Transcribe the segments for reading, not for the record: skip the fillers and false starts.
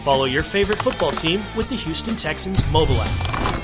Follow your favorite football team with the Houston Texans mobile app.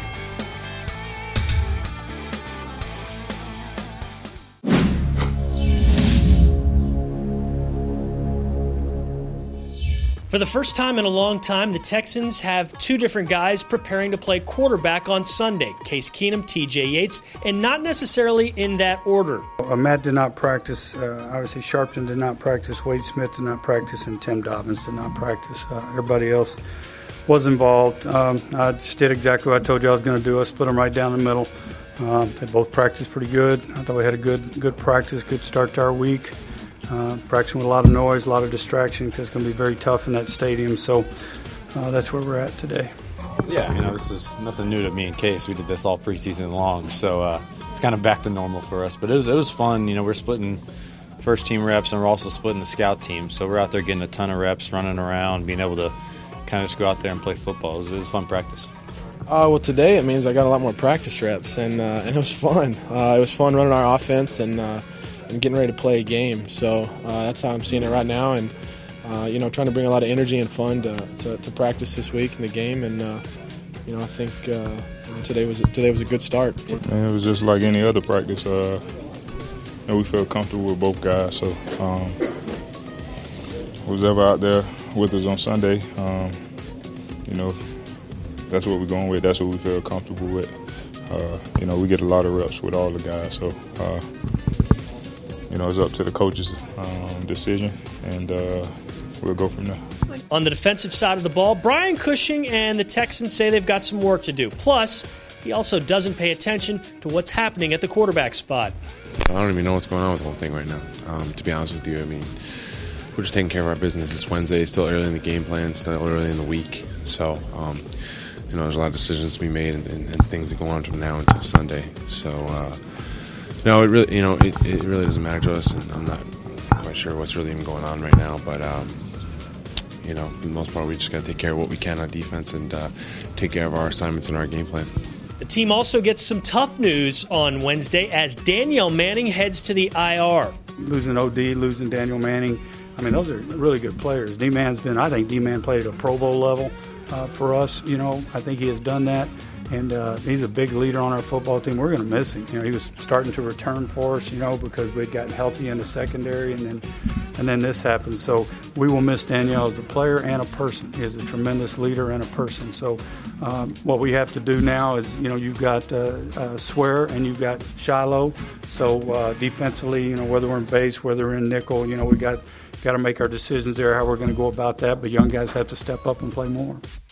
For the first time in a long time, the Texans have two different guys preparing to play quarterback on Sunday, Case Keenum, T.J. Yates, and not necessarily in that order. Matt did not practice. Obviously, Sharpton did not practice. Wade Smith did not practice, and Tim Dobbins did not practice. Everybody else was involved. I just did exactly what I told you I was going to do. I split them right down the middle. They both practiced pretty good. I thought we had a good practice, good start to our week. Practicing with a lot of noise, a lot of distraction because it's going to be very tough in that stadium. So that's where we're at today. Yeah, this is nothing new to me and Case. We did this all preseason long, so it's kind of back to normal for us. But it was fun. We're splitting first team reps and we're also splitting the scout team. So we're out there getting a ton of reps, running around, being able to kind of just go out there and play football. It was fun practice. Well, today it means I got a lot more practice reps, and it was fun. It was fun running our offense and getting ready to play a game. So that's how I'm seeing it right now, and trying to bring a lot of energy and fun to practice this week in the game. And I think today was a good start. And it was just like any other practice. We felt comfortable with both guys. So who's ever out there with us on Sunday, that's what we're going with. That's what we feel comfortable with. We get a lot of reps with all the guys. So. It's up to the coach's decision, and we'll go from there. On the defensive side of the ball, Brian Cushing and the Texans say they've got some work to do. Plus, he also doesn't pay attention to what's happening at the quarterback spot. I don't even know what's going on with the whole thing right now, to be honest with you. We're just taking care of our business. It's Wednesday, still early in the game plan, still early in the week. So, there's a lot of decisions to be made and things that go on from now until Sunday. So, no, it really, it really doesn't matter to us, and I'm not quite sure what's really even going on right now. But, for the most part, we just got to take care of what we can on defense and take care of our assignments and our game plan. The team also gets some tough news on Wednesday as Danielle Manning heads to the IR. Losing OD, losing Daniel Manning, those are really good players. I think D-Man played at a Pro Bowl level for us. I think he has done that. And he's a big leader on our football team. We're going to miss him. He was starting to return for us, because we'd gotten healthy in the secondary, and then this happened. So we will miss Danielle as a player and a person. He is a tremendous leader and a person. So what we have to do now is, you've got Swear and you've got Shiloh. So defensively, whether we're in base, whether we're in nickel, we got to make our decisions there, how we're going to go about that. But young guys have to step up and play more.